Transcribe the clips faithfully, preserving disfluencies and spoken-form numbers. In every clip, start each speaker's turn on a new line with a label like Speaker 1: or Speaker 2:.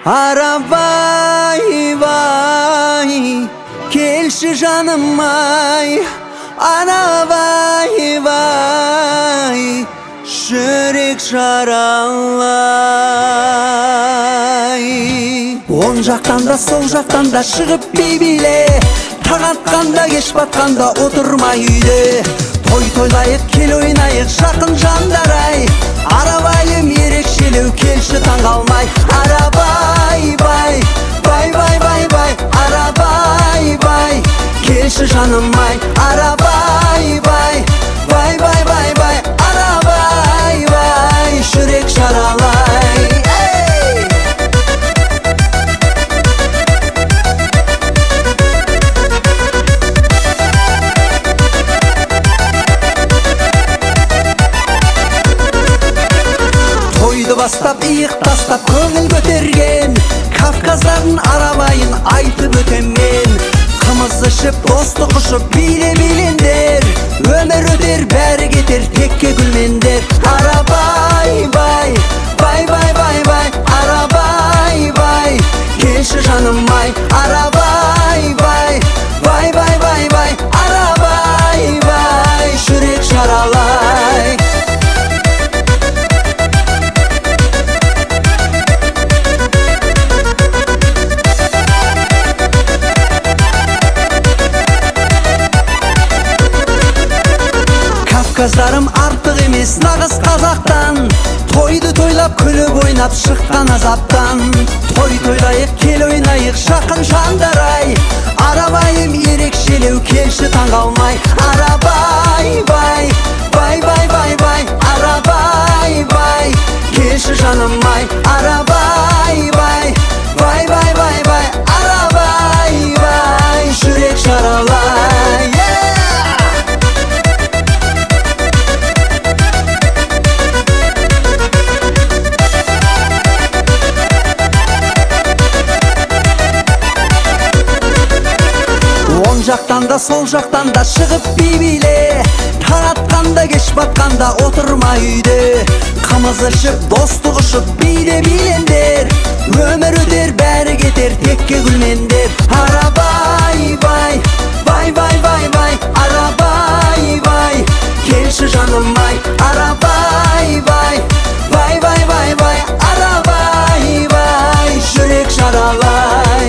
Speaker 1: Arabay vay, kelşi canım ay. Arabay vay, şürek şaralay. On jaktan da sol jaktan da çıkıp bibile, taң atkanda kеш batkanda oturma үйde. Той тойлайық кел ойнайық жақын жандар-ай. Арабайым ерекшелеу келші таң қалмай. Арабай бай, бай бай бай бай. Арабай бай, келші жаным-ай. Арабай бай, бай бай бай бай. Арабай бай, жүрек жаралай. Тойды бастап, иық тастап, көңіл көтерген Кавказдардың арабайын айтып өтем мен. Қымыз ішіп, достық ұшып, биле билендер. Өмір өтер, бәрі кетер, текке гүлмендер. Арабай бай, бай бай бай бай. Арабай бай, келші жаным-ай. Арабай бай, бай бай бай бай. Арабай бай, жүрек жаралай. Кавказдарым артық емес нағыз қазақтан. Тойды тойлап күліп ойнап шыққан азаптан. Той тойлайық кел ойнайық жақын жандар-ай. Арабайым ерекшелеу келші таң қалмай. Арабай бай, бай бай бай бай. Арабай бай, келші жаным-ай. Арабай бай, бай бай бай бай. Арабай бай, жүрек жаралай. Он жақтан да сол жақтан да шығып бибиле, таң атқанда кеш батқанда отырма үйде. Қымыз ішіп достық ұшып биле билендер. Өмір өтер бәрі кетер текке гүлмендер. Арабай бай, бай бай бай бай. Арабай бай, келші жаным-ай. Арабай бай, бай бай бай бай. Арабай бай, жүрек жаралай.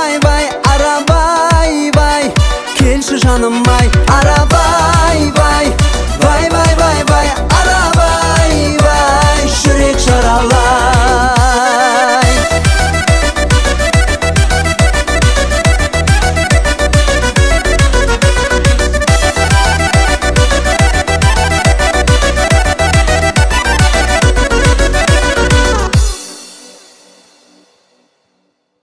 Speaker 1: Canım-ay, arabay bay.